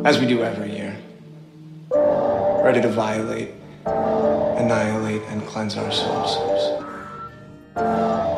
as we do every year, ready to violate, annihilate, and cleanse ourselves.